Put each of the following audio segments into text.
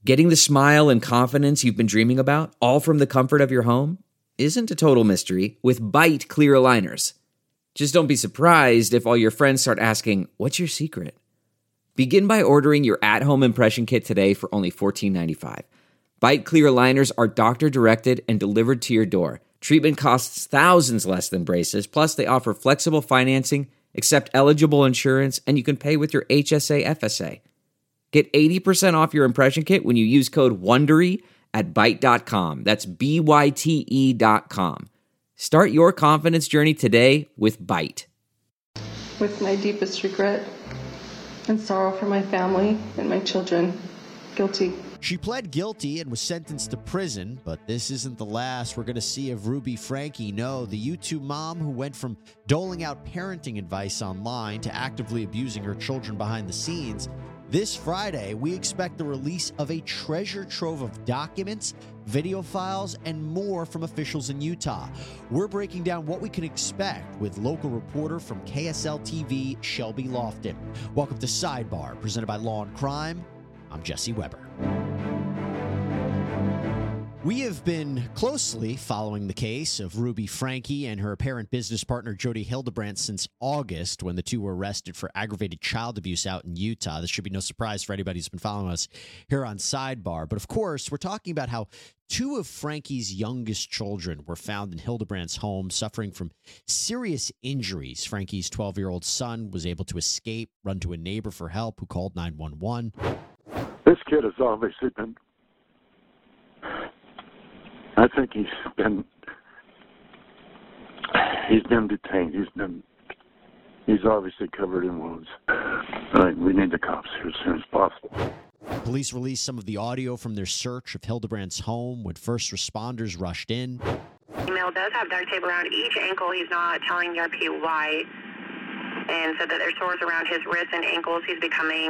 Getting the smile and confidence you've been dreaming about, all from the comfort of your home, isn't a total mystery with Byte clear aligners. Just don't be surprised if all your friends start asking, "What's your secret?" Begin by ordering your at-home impression kit today for only $14.95. Byte clear aligners are doctor-directed and delivered to your door. Treatment costs thousands less than braces, plus they offer flexible financing, accept eligible insurance, and you can pay with your HSA FSA. Get 80% off your impression kit when you use code WONDERY at Byte.com. That's BYTE.com. Start your confidence journey today with Byte. With my deepest regret and sorrow for my family and my children, guilty. She pled guilty and was sentenced to prison, but this isn't the last we're going to see of Ruby Franke. No, the YouTube mom who went from doling out parenting advice online to actively abusing her children behind the scenes. This Friday, we expect the release of a treasure trove of documents, video files, and more from officials in Utah. We're breaking down what we can expect with local reporter from KSL TV, Shelby Lofton. Welcome to Sidebar, presented by Law and Crime. I'm Jesse Weber. We have been closely following the case of Ruby Franke and her apparent business partner Jody Hildebrandt since August, when the two were arrested for aggravated child abuse out in Utah. This should be no surprise for anybody who's been following us here on Sidebar. But of course, we're talking about how two of Franke's youngest children were found in Hildebrandt's home suffering from serious injuries. Franke's 12-year-old son was able to escape, run to a neighbor for help who called 911. This kid has obviously been, I think he's been detained. He's obviously covered in wounds. We need the cops here as soon as possible. Police released some of the audio from their search of Hildebrandt's home when first responders rushed in. Female does have duct tape around each ankle. He's not telling the RP why, and said that there's sores around his wrists and ankles. The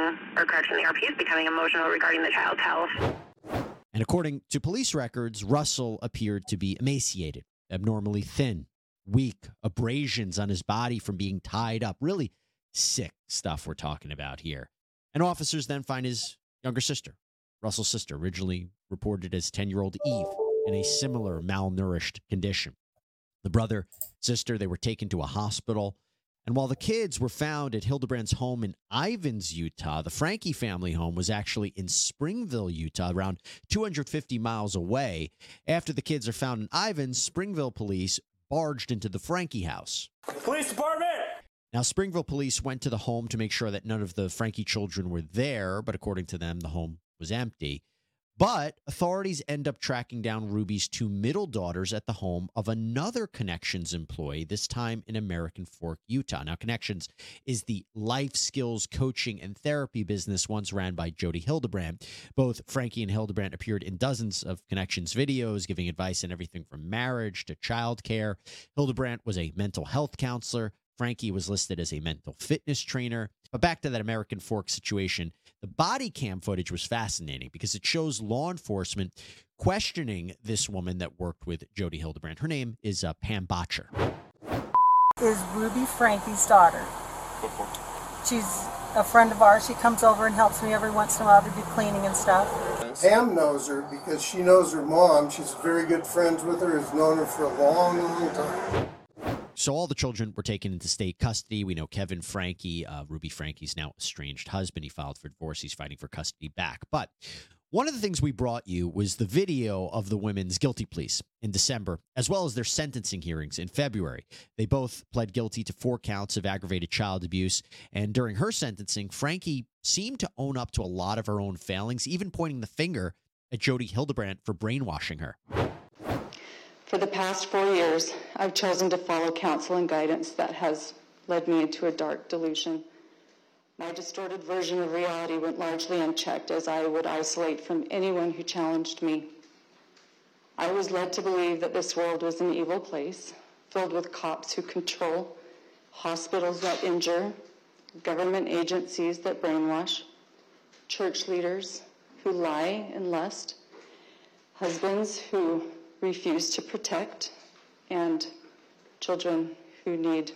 RP is becoming emotional regarding the child's health. And according to police records, Russell appeared to be emaciated, abnormally thin, weak, abrasions on his body from being tied up. Really sick stuff we're talking about here. And officers then find his younger sister, Russell's sister, originally reported as 10-year-old Eve, in a similar malnourished condition. The brother, sister, they were taken to a hospital. And while the kids were found at Hildebrandt's home in Ivins, Utah, the Franke family home was actually in Springville, Utah, around 250 miles away. After the kids are found in Ivins, Springville police barged into the Franke house. Police department! Now, Springville police went to the home to make sure that none of the Franke children were there, but according to them, the home was empty. But authorities end up tracking down Ruby's two middle daughters at the home of another Connections employee, this time in American Fork, Utah. Now, Connections is the life skills coaching and therapy business once ran by Jody Hildebrandt. Both Franke and Hildebrandt appeared in dozens of Connections videos, giving advice on everything from marriage to childcare. Hildebrandt was a mental health counselor. Franke was listed as a mental fitness trainer. But back to that American Fork situation, the body cam footage was fascinating because it shows law enforcement questioning this woman that worked with Jody Hildebrandt. Her name is Pam Botcher. Is Ruby Franke's daughter. She's a friend of ours. She comes over and helps me every once in a while to do cleaning and stuff. Pam knows her because she knows her mom. She's very good friends with her, has known her for a long, long time. So all the children were taken into state custody. We know Kevin Franke, Ruby Franke's now estranged husband. He filed for divorce. He's fighting for custody back. But one of the things we brought you was the video of the women's guilty pleas in December, as well as their sentencing hearings in February. They both pled guilty to 4 counts of aggravated child abuse. And during her sentencing, Franke seemed to own up to a lot of her own failings, even pointing the finger at Jody Hildebrandt for brainwashing her. For the past 4 years, I've chosen to follow counsel and guidance that has led me into a dark delusion. My distorted version of reality went largely unchecked as I would isolate from anyone who challenged me. I was led to believe that this world was an evil place, filled with cops who control, hospitals that injure, government agencies that brainwash, church leaders who lie and lust, husbands who refuse to protect, and children who need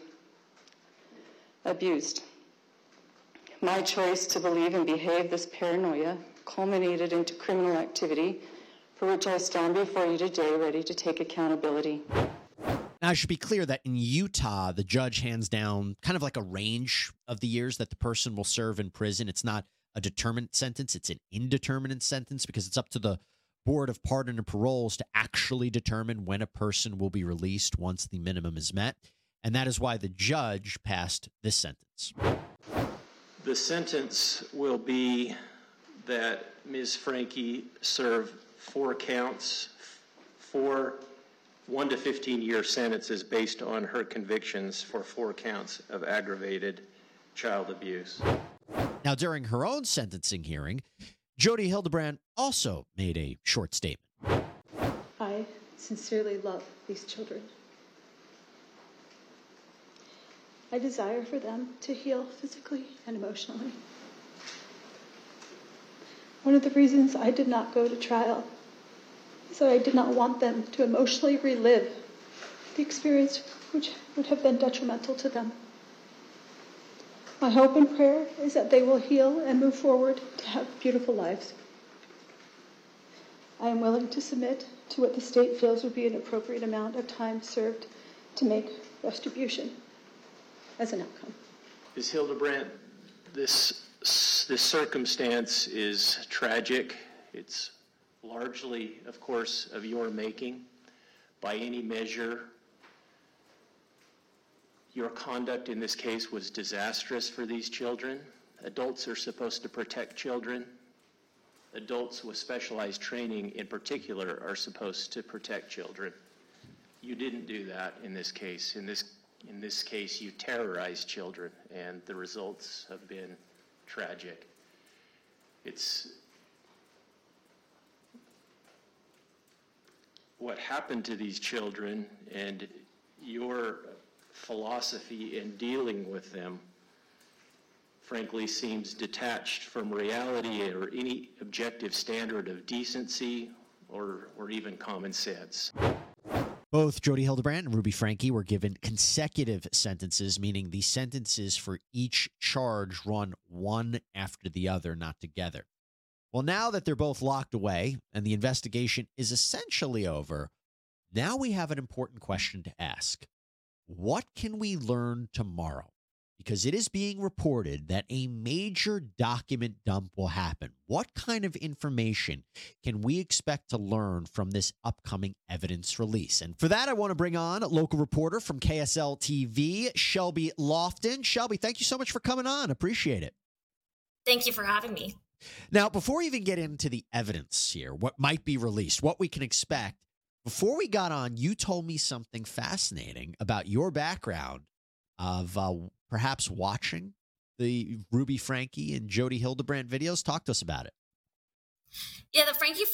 abused. My choice to believe and behave this paranoia culminated into criminal activity for which I stand before you today ready to take accountability. Now, I should be clear that in Utah, the judge hands down kind of like a range of the years that the person will serve in prison. It's not a determinate sentence. It's an indeterminate sentence because it's up to the Board of Pardon and Paroles to actually determine when a person will be released once the minimum is met. And that is why the judge passed this sentence. The sentence will be that Ms. Franke serve 4 counts, 4 1 to 15-year sentences based on her convictions for 4 counts of aggravated child abuse. Now, during her own sentencing hearing, Jody Hildebrand also made a short statement. I sincerely love these children. I desire for them to heal physically and emotionally. One of the reasons I did not go to trial is that I did not want them to emotionally relive the experience which would have been detrimental to them. My hope and prayer is that they will heal and move forward to have beautiful lives. I am willing to submit to what the state feels would be an appropriate amount of time served to make retribution as an outcome. Ms. Hildebrand, this circumstance is tragic. It's largely, of course, of your making. By any measure, your conduct in this case was disastrous for these children. Adults are supposed to protect children. Adults with specialized training in particular are supposed to protect children. You didn't do that in this case. In this case, you terrorized children, and the results have been tragic. It's what happened to these children and your philosophy in dealing with them, frankly, seems detached from reality or any objective standard of decency or even common sense. Both Jody Hildebrand and Ruby Franke were given consecutive sentences, meaning the sentences for each charge run one after the other, not together. Well, now that they're both locked away and the investigation is essentially over, now we have an important question to ask. What can we learn tomorrow? Because it is being reported that a major document dump will happen. What kind of information can we expect to learn from this upcoming evidence release? And for that, I want to bring on a local reporter from KSL TV, Shelby Lofton. Shelby, thank you so much for coming on. Appreciate it. Thank you for having me. Now, before we even get into the evidence here, what might be released, what we can expect, before we got on, you told me something fascinating about your background of perhaps watching the Ruby Franke and Jody Hildebrand videos. Talk to us about it. Yeah, the Franke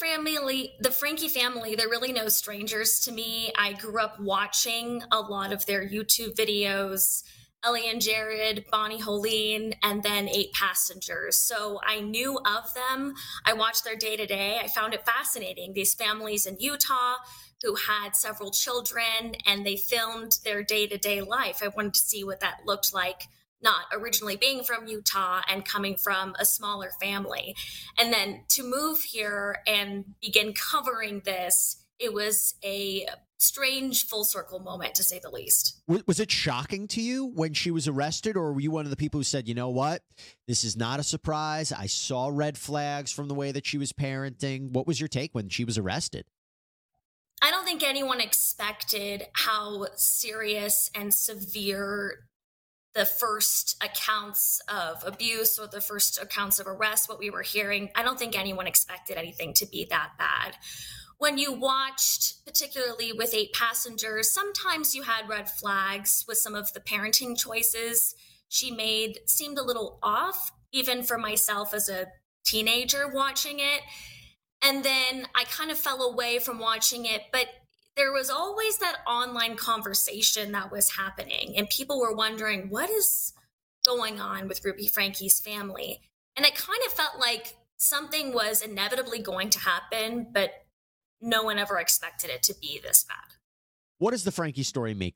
family, they're really no strangers to me. I grew up watching a lot of their YouTube videos, Ellie and Jared, Bonnie Holine, and then 8 Passengers. So I knew of them. I watched their day-to-day. I found it fascinating. These families in Utah who had several children, and they filmed their day-to-day life. I wanted to see what that looked like, not originally being from Utah and coming from a smaller family. And then to move here and begin covering this, it was a strange full circle moment, to say the least. Was it shocking to you when she was arrested, or were you one of the people who said, you know what, this is not a surprise? I saw red flags from the way that she was parenting. What was your take when she was arrested? I don't think anyone expected how serious and severe the first accounts of abuse or the first accounts of arrest, what we were hearing. I don't think anyone expected anything to be that bad. When you watched, particularly with 8 Passengers, sometimes you had red flags with some of the parenting choices she made. Seemed a little off, even for myself as a teenager watching it. And then I kind of fell away from watching it, but there was always that online conversation that was happening, and people were wondering, what is going on with Ruby Franke's family? And it kind of felt like something was inevitably going to happen, but no one ever expected it to be this bad. What does the Franke story make clear?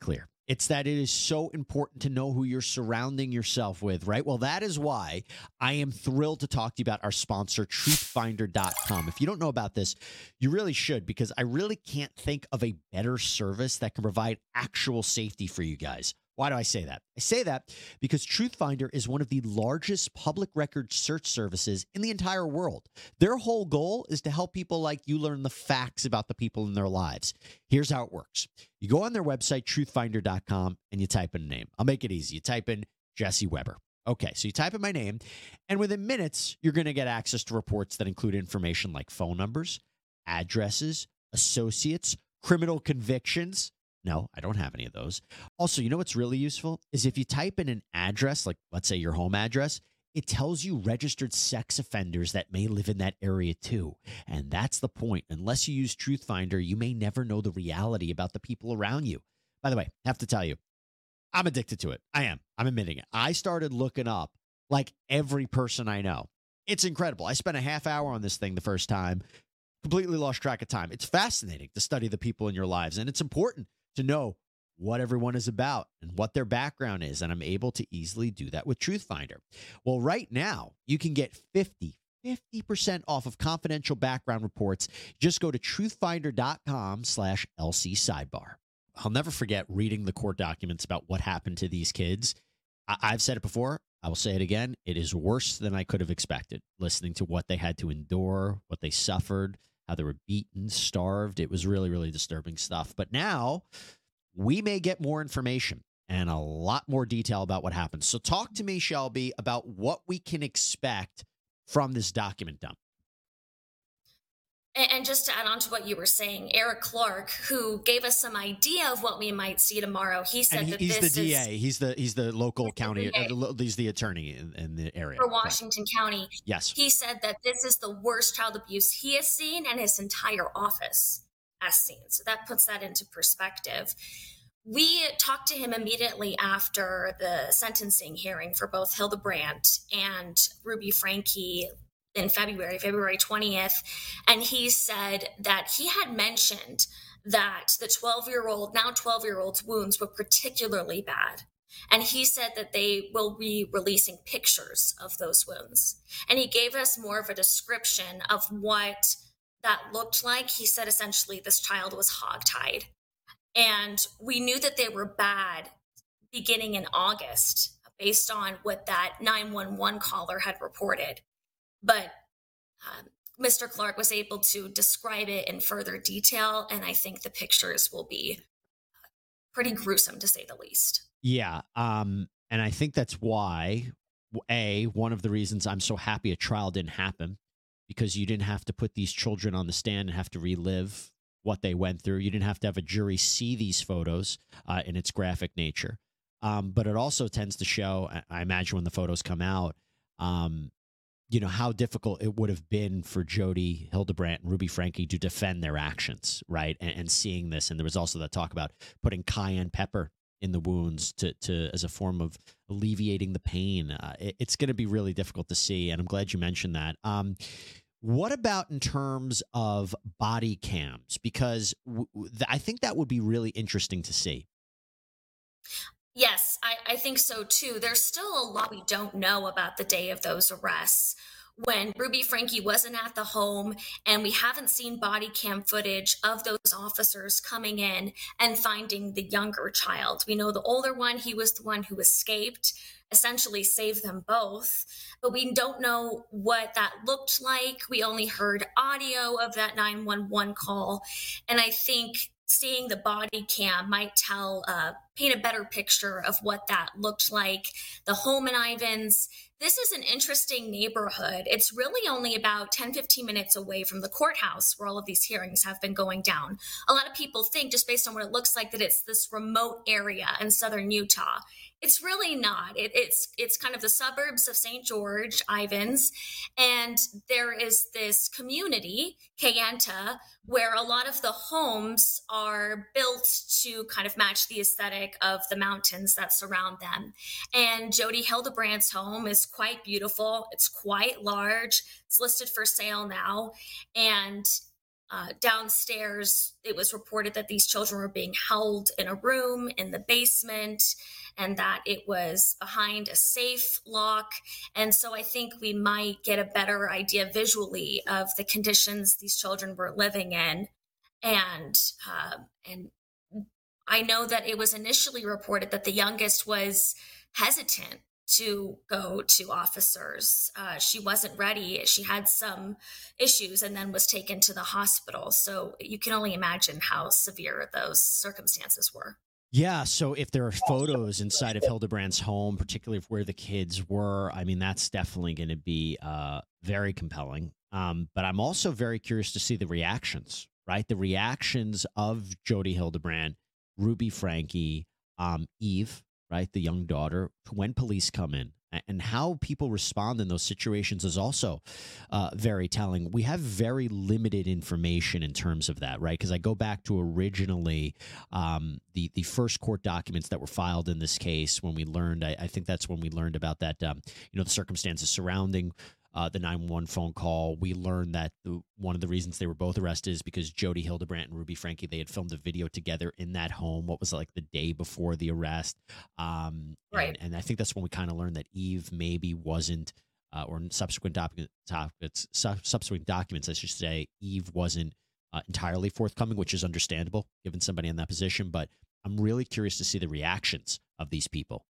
It's that it is so important to know who you're surrounding yourself with, right? Well, that is why I am thrilled to talk to you about our sponsor, truthfinder.com. If you don't know about this, you really should, because I really can't think of a better service that can provide actual safety for you guys. Why do I say that? I say that because Truthfinder is one of the largest public record search services in the entire world. Their whole goal is to help people like you learn the facts about the people in their lives. Here's how it works. You go on their website, truthfinder.com, and you type in a name. I'll make it easy. You type in Jesse Weber. Okay, so you type in my name, and within minutes, you're going to get access to reports that include information like phone numbers, addresses, associates, criminal convictions. No, I don't have any of those. Also, you know what's really useful is if you type in an address, like let's say your home address, it tells you registered sex offenders that may live in that area too. And that's the point. Unless you use Truthfinder, you may never know the reality about the people around you. By the way, I have to tell you, I'm addicted to it. I am. I'm admitting it. I started looking up like every person I know. It's incredible. I spent a half hour on this thing the first time, completely lost track of time. It's fascinating to study the people in your lives, and it's important to know what everyone is about and what their background is. And I'm able to easily do that with Truthfinder. Well, right now, you can get 50% off of confidential background reports. Just go to truthfinder.com/LC sidebar. I'll never forget reading the court documents about what happened to these kids. I've said it before. I will say it again. It is worse than I could have expected, listening to what they had to endure, what they suffered, how they were beaten, starved. It was really, really disturbing stuff. But now we may get more information and a lot more detail about what happened. So talk to me, Shelby, about what we can expect from this document dump. And just to add on to what you were saying, Eric Clark, who gave us some idea of what we might see tomorrow, he said that he's the DA. He's the local county. He's the attorney in the area for Washington County. Yes, he said that this is the worst child abuse he has seen, and his entire office has seen. So that puts that into perspective. We talked to him immediately after the sentencing hearing for both Hildebrandt and Ruby Franke in February 20th. And he said that he had mentioned that the 12-year-old's wounds were particularly bad. And he said that they will be releasing pictures of those wounds. And he gave us more of a description of what that looked like. He said essentially this child was hogtied. And we knew that they were bad beginning in August based on what that 911 caller had reported. But Mr. Clark was able to describe it in further detail, and I think the pictures will be pretty gruesome, to say the least. Yeah, and I think that's why, one of the reasons I'm so happy a trial didn't happen, because you didn't have to put these children on the stand and have to relive what they went through. You didn't have to have a jury see these photos in its graphic nature. But it also tends to show, I imagine when the photos come out, how difficult it would have been for Jodi Hildebrandt and Ruby Franke to defend their actions, right? And seeing this, and there was also that talk about putting cayenne pepper in the wounds to as a form of alleviating the pain. It's going to be really difficult to see, and I'm glad you mentioned that. What about in terms of body cams? Because I think that would be really interesting to see. Yes, I think so too. There's still a lot we don't know about the day of those arrests. When Ruby Franke wasn't at the home, and we haven't seen body cam footage of those officers coming in and finding the younger child. We know the older one, he was the one who escaped, essentially saved them both, but we don't know what that looked like. We only heard audio of that 911 call, and I think seeing the body cam might paint a better picture of what that looked like. The home in Ivins, this is an interesting neighborhood. It's really only about 10-15 minutes away from the courthouse where all of these hearings have been going down. A lot of people think, just based on what it looks like, that it's this remote area in southern Utah. It's really not. It's kind of the suburbs of St. George, Ivins, and there is this community, Kayenta, where a lot of the homes are built to kind of match the aesthetic of the mountains that surround them. And Jodi Hildebrandt's home is quite beautiful. It's quite large. It's listed for sale now. And downstairs, it was reported that these children were being held in a room in the basement and that it was behind a safe lock. And so I think we might get a better idea visually of the conditions these children were living in. And I know that it was initially reported that the youngest was hesitant to go to officers. She wasn't ready. She had some issues and then was taken to the hospital. So you can only imagine how severe those circumstances were. Yeah, so if there are photos inside of Hildebrandt's home, particularly of where the kids were, I mean, that's definitely going to be very compelling. But I'm also very curious to see the reactions, right? The reactions of Jodi Hildebrandt, Ruby Franke, Eve, right, the young daughter, when police come in, and how people respond in those situations is also very telling. We have very limited information in terms of that, right? Because I go back to originally the first court documents that were filed in this case when we learned, I think that's when we learned about that, the circumstances surrounding the 911 phone call. We learned that one of the reasons they were both arrested is because Jodi Hildebrandt and Ruby Franke, they had filmed a video together in that home. What was it, like the day before the arrest? Right. And I think that's when we kind of learned that Eve maybe wasn't, or in subsequent documents, I should say, Eve wasn't entirely forthcoming, which is understandable given somebody in that position. But I'm really curious to see the reactions of these people.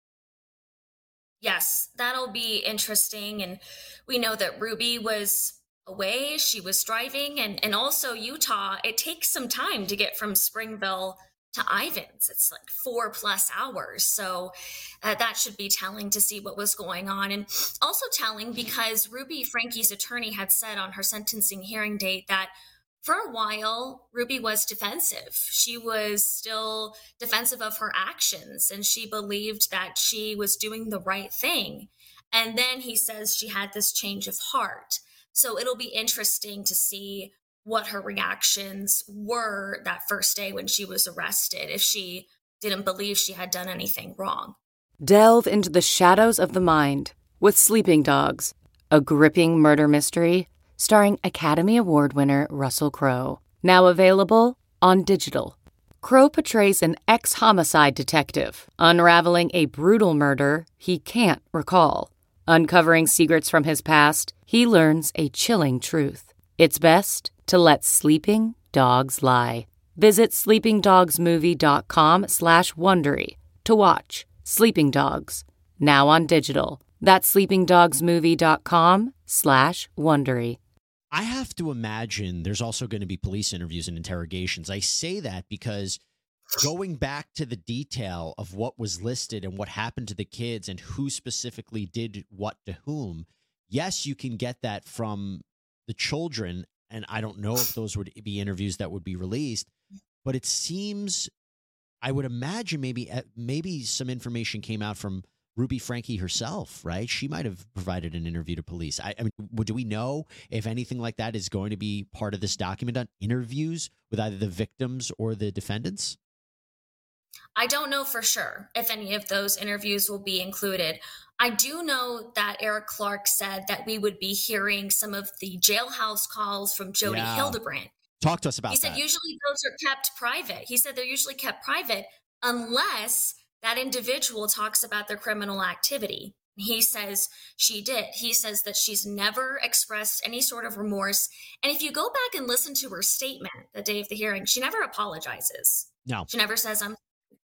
Yes, that'll be interesting. And we know that Ruby was away. She was driving. And also Utah, it takes some time to get from Springville to Ivins. It's like 4+ hours. So that should be telling to see what was going on. And also telling because Ruby Franke's attorney had said on her sentencing hearing date that for a while, Ruby was defensive. She was still defensive of her actions, and she believed that she was doing the right thing. And then he says she had this change of heart. So it'll be interesting to see what her reactions were that first day when she was arrested, if she didn't believe she had done anything wrong. Delve into the shadows of the mind with Sleeping Dogs, a gripping murder mystery starring Academy Award winner Russell Crowe. Now available on digital. Crowe portrays an ex-homicide detective unraveling a brutal murder he can't recall. Uncovering secrets from his past, he learns a chilling truth. It's best to let sleeping dogs lie. Visit sleepingdogsmovie.com/Wondery to watch Sleeping Dogs, now on digital. That's sleepingdogsmovie.com/Wondery. I have to imagine there's also going to be police interviews and interrogations. I say that because going back to the detail of what was listed and what happened to the kids and who specifically did what to whom, yes, you can get that from the children, and I don't know if those would be interviews that would be released, but it seems, I would imagine maybe some information came out from Ruby Franke herself, right? She might have provided an interview to police. I mean, do we know if anything like that is going to be part of this document on interviews with either the victims or the defendants? I don't know for sure if any of those interviews will be included. I do know that Eric Clark said that we would be hearing some of the jailhouse calls from Jodi Hildebrandt. Talk to us about that. He said usually those are kept private. He said they're usually kept private unless that individual talks about their criminal activity. He says she did. He says that she's never expressed any sort of remorse. And if you go back and listen to her statement the day of the hearing, she never apologizes. No. She never says, I'm.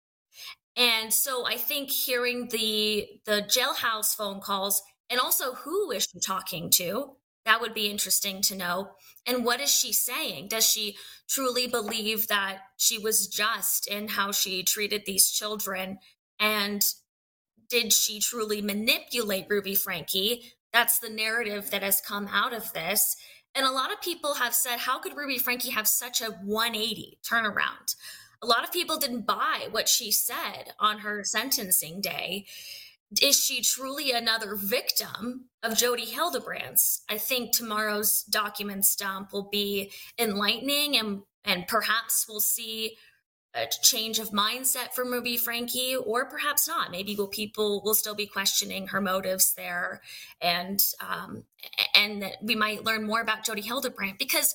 And so I think hearing the jailhouse phone calls and also who is she talking to, that would be interesting to know. And what is she saying? Does she truly believe that she was just in how she treated these children? And did she truly manipulate Ruby Franke? That's the narrative that has come out of this. And a lot of people have said, how could Ruby Franke have such a 180 turnaround? A lot of people didn't buy what she said on her sentencing day. Is she truly another victim of Jodi Hildebrandt? I think tomorrow's documents dump will be enlightening, and perhaps we'll see a change of mindset from Ruby Franke, or perhaps not. Maybe people will still be questioning her motives there, and that we might learn more about Jodi Hildebrandt, because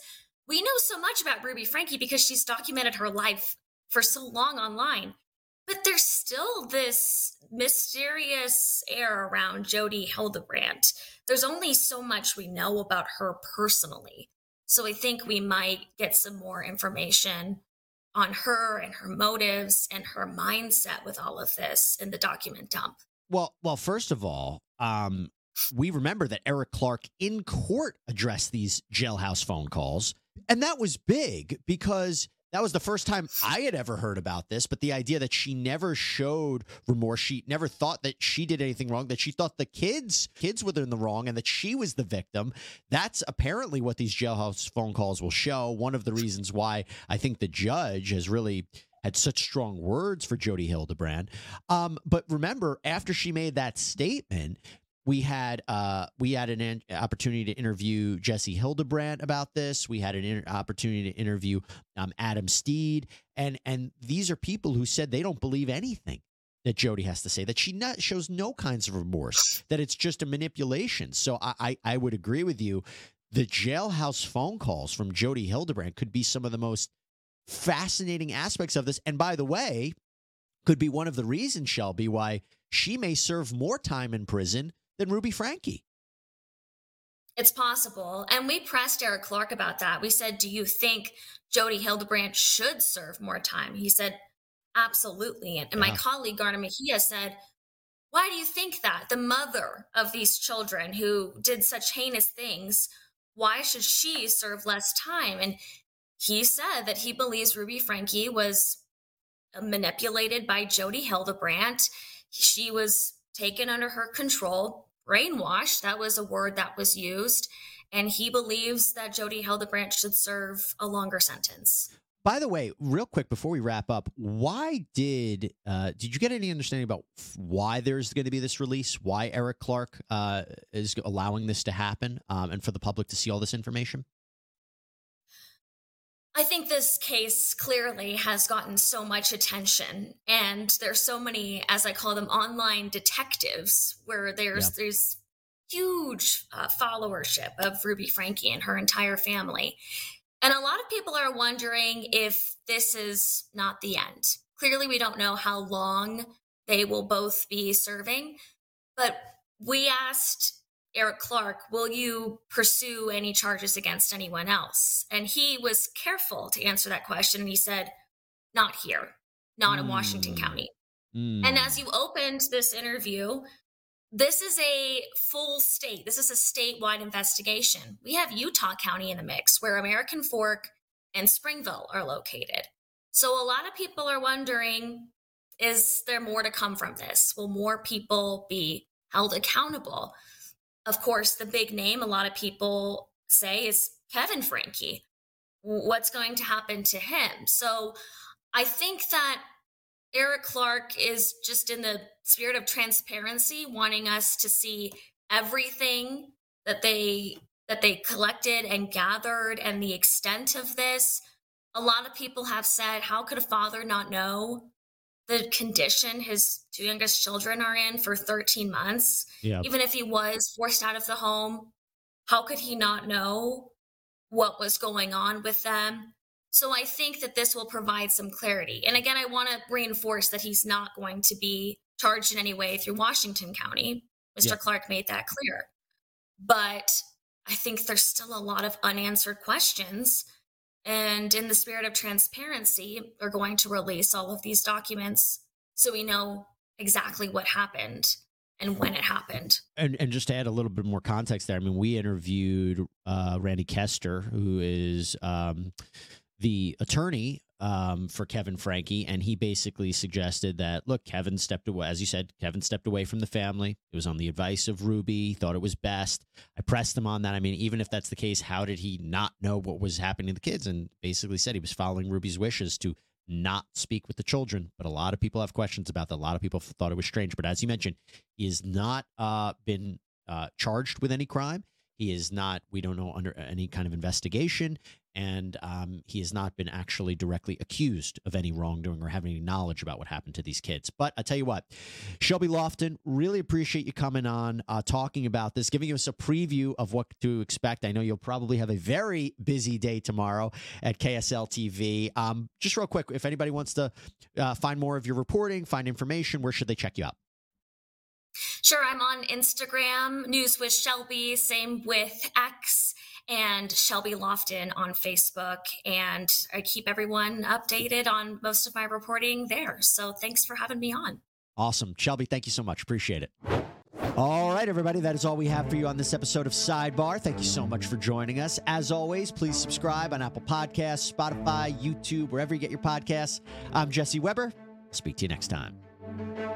we know so much about Ruby Franke because she's documented her life for so long online. But there's still this mysterious air around Jodi Hildebrandt. There's only so much we know about her personally. So I think we might get some more information on her and her motives and her mindset with all of this in the document dump. Well, first of all, we remember that Eric Clark in court addressed these jailhouse phone calls. And that was big because that was the first time I had ever heard about this. But the idea that she never showed remorse, she never thought that she did anything wrong, that she thought the kids were in the wrong and that she was the victim. That's apparently what these jailhouse phone calls will show. One of the reasons why I think the judge has really had such strong words for Jodi Hildebrandt. But remember, after she made that statement, we had an opportunity to interview Jesse Hildebrandt about this. We had an opportunity to interview Adam Steed, and these are people who said they don't believe anything that Jodi has to say, that she shows no kinds of remorse, that it's just a manipulation. So I would agree with you. The jailhouse phone calls from Jodi Hildebrandt could be some of the most fascinating aspects of this, and by the way, could be one of the reasons, Shelby, why she may serve more time in prison than Ruby Franke. It's possible. And we pressed Eric Clark about that. We said, do you think Jodi Hildebrandt should serve more time? He said, absolutely. And my colleague, Garner Mejia, said, why do you think that? The mother of these children who did such heinous things, why should she serve less time? And he said that he believes Ruby Franke was manipulated by Jodi Hildebrandt. She was taken under her control, brainwashed. That was a word that was used. And he believes that Jodi Hildebrandt should serve a longer sentence. By the way, real quick before we wrap up, why did you get any understanding about why there's going to be this release? Why Eric Clark is allowing this to happen and for the public to see all this information? I think this case clearly has gotten so much attention, and there's so many, as I call them, online detectives, where there's huge followership of Ruby Franke and her entire family. And a lot of people are wondering if this is not the end. Clearly, we don't know how long they will both be serving, but we asked Eric Clark, will you pursue any charges against anyone else? And he was careful to answer that question. And he said, not here, not in Washington County. And as you opened this interview, this is a full state. This is a statewide investigation. We have Utah County in the mix, where American Fork and Springville are located. So a lot of people are wondering, is there more to come from this? Will more people be held accountable? Of course, the big name a lot of people say is Kevin Franke. What's going to happen to him? So I think that Eric Clark is just in the spirit of transparency, wanting us to see everything that they collected and gathered and the extent of this. A lot of people have said, how could a father not know the condition his two youngest children are in for 13 months? Yeah. Even if he was forced out of the home, how could he not know what was going on with them? So I think that this will provide some clarity. And again, I want to reinforce that he's not going to be charged in any way through Washington County. Mr. Clark made that clear. But I think there's still a lot of unanswered questions. And in the spirit of transparency, they're going to release all of these documents so we know exactly what happened and when it happened. And just to add a little bit more context there, I mean, we interviewed Randy Kester, who is the attorney for Kevin Franke, and he basically suggested that, look, Kevin stepped away. As you said, Kevin stepped away from the family. It was on the advice of Ruby, thought it was best. I pressed him on that. I mean, even if that's the case, how did he not know what was happening to the kids? And basically said he was following Ruby's wishes to not speak with the children. But a lot of people have questions about that. A lot of people thought it was strange. But as you mentioned, he has not been charged with any crime. He is not, we don't know, under any kind of investigation, and he has not been actually directly accused of any wrongdoing or having any knowledge about what happened to these kids. But I tell you what, Shelby Lofton, really appreciate you coming on, talking about this, giving us a preview of what to expect. I know you'll probably have a very busy day tomorrow at KSL TV. Just real quick, if anybody wants to find more of your reporting, find information, where should they check you out? Sure, I'm on Instagram, News with Shelby, same with X, and Shelby Lofton on Facebook. And I keep everyone updated on most of my reporting there. So thanks for having me on. Awesome. Shelby, thank you so much. Appreciate it. All right, everybody, that is all we have for you on this episode of Sidebar. Thank you so much for joining us. As always, please subscribe on Apple Podcasts, Spotify, YouTube, wherever you get your podcasts. I'm Jesse Weber. I'll speak to you next time.